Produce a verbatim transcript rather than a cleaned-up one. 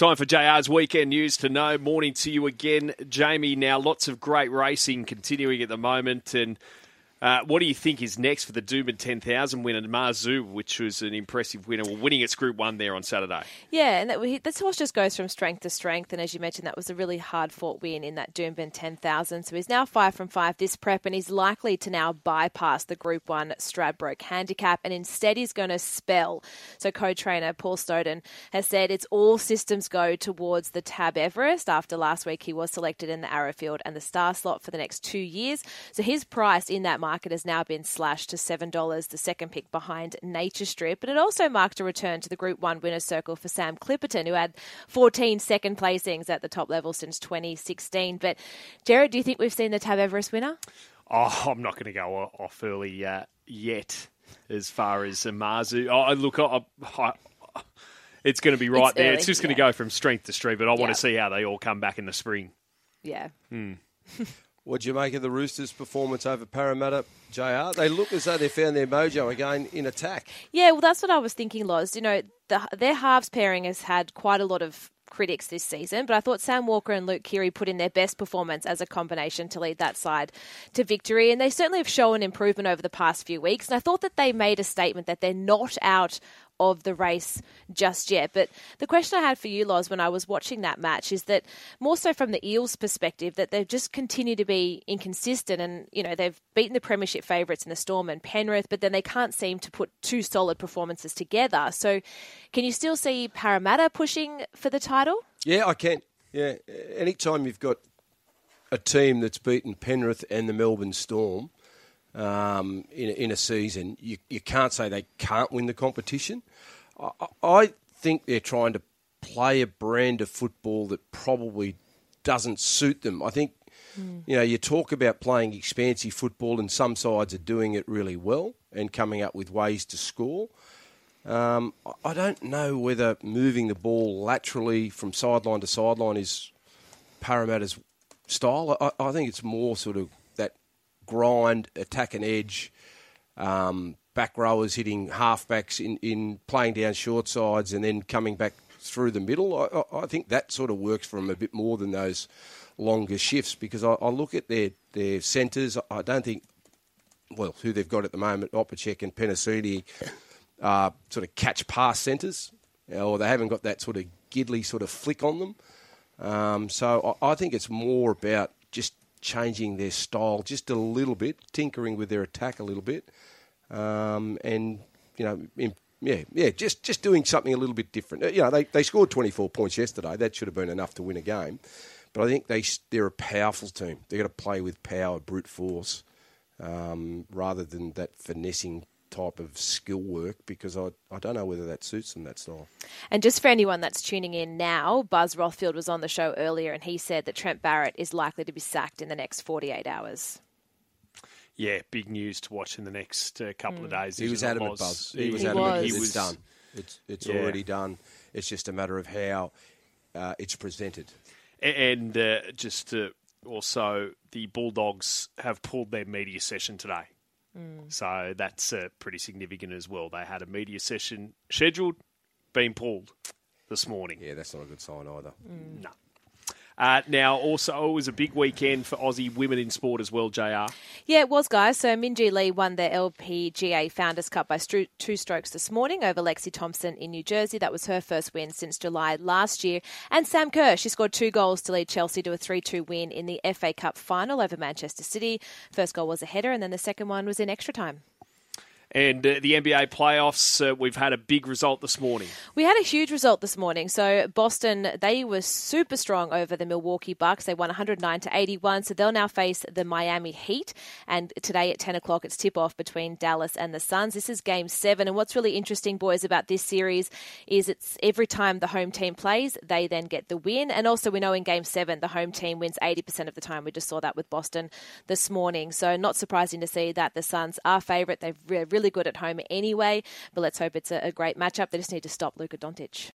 Time for J R's Weekend News to Know. Morning to you again, Jamie. Now, lots of great racing continuing at the moment. And uh, what do you think is next for the Doomben ten thousand winner, Marzu, which was an impressive winner, well, winning its Group one there on Saturday? Yeah, and that, this horse just goes from strength to strength. And as you mentioned, that was a really hard-fought win in that Doomben ten thousand. So he's now five from five this prep, and he's likely to now bypass the Group one Stradbroke handicap, and instead he's going to spell. So co-trainer Paul Snowden has said it's all systems go towards the Tab Everest. After last week, he was selected in the Arrowfield and the Star slot for the next two years. So his price in that market has now been slashed to seven dollars, the second pick behind Nature Strip. But it also marked a return to the Group one winner's circle for Sam Clipperton, who had fourteen second placings at the top level since twenty sixteen. But, Jared, do you think we've seen the Tab Everest winner? Oh, I'm not going to go off early uh, yet as far as Marzu. Oh, look, I, I, it's going to be right it's there. Early, it's just going yeah. to go from strength to strength, but I Yeah. want to see how they all come back in the spring. Yeah. Hmm. What'd you make of the Roosters' performance over Parramatta, J R? They look as though they found their mojo again in attack. Yeah, well, that's what I was thinking, Loz. You know, the, their halves pairing has had quite a lot of critics this season, but I thought Sam Walker and Luke Keary put in their best performance as a combination to lead that side to victory, and they certainly have shown improvement over the past few weeks, and I thought that they made a statement that they're not out of the race just yet. But the question I had for you, Loz, when I was watching that match is that more so from the Eels' perspective, that they've just continued to be inconsistent, and, you know, they've beaten the premiership favourites in the Storm and Penrith, but then they can't seem to put two solid performances together. So can you still see Parramatta pushing for the title? Yeah, I can. Yeah, anytime you've got a team that's beaten Penrith and the Melbourne Storm um, in, in a season, you, you can't say they can't win the competition. I, I think they're trying to play a brand of football that probably doesn't suit them. I think, mm. you know, you talk about playing expansive football, and some sides are doing it really well and coming up with ways to score. Um, I don't know whether moving the ball laterally from sideline to sideline is Parramatta's style. I, I think it's more sort of that grind, attack and edge, um, back rowers hitting halfbacks in, in playing down short sides and then coming back through the middle. I, I think that sort of works for them a bit more than those longer shifts, because I, I look at their, their centres. I don't think, well, who they've got at the moment, Opacek and Penasini, Uh, sort of catch pass centres, or they haven't got that sort of Gidley sort of flick on them. Um, so I, I think it's more about just changing their style just a little bit, tinkering with their attack a little bit, um, and you know, in, yeah, yeah, just just doing something a little bit different. You know, they they scored twenty-four points yesterday. That should have been enough to win a game, but I think they they're a powerful team. They've got to play with power, brute force, um, rather than that finessing type of skill work, because I, I don't know whether that suits them, that style. And just for anyone that's tuning in now, Buzz Rothfield was on the show earlier and he said that Trent Barrett is likely to be sacked in the next forty-eight hours. Yeah, big news to watch in the next uh, couple mm. of days. He was adamant, Buzz. He, he was he adamant. Was. He was done. It's, it's yeah. already done. It's just a matter of how uh, it's presented. And uh, just uh, also, the Bulldogs have pulled their media session today. Mm. So that's uh, pretty significant as well. They had a media session scheduled, been pulled this morning. Yeah, that's not a good sign either. Mm. No. Uh, now, also, it was a big weekend for Aussie women in sport as well, J R. Yeah, it was, guys. So Minjee Lee won the L P G A Founders Cup by stru- two strokes this morning over Lexi Thompson in New Jersey. That was her first win since July last year. And Sam Kerr, she scored two goals to lead Chelsea to a three two win in the F A Cup final over Manchester City. First goal was a header, and then the second one was in extra time. And uh, the N B A playoffs, uh, we've had a big result this morning. We had a huge result this morning. So Boston, they were super strong over the Milwaukee Bucks. They won one hundred nine to eighty-one. So they'll now face the Miami Heat. And today at ten o'clock, it's tip-off between Dallas and the Suns. This is game seven. And what's really interesting, boys, about this series is it's every time the home team plays, they then get the win. And also we know in game seven, the home team wins eighty percent of the time. We just saw that with Boston this morning. So not surprising to see that the Suns are favourite. They've really really good at home anyway, but let's hope it's a, a great matchup. They just need to stop Luka Doncic.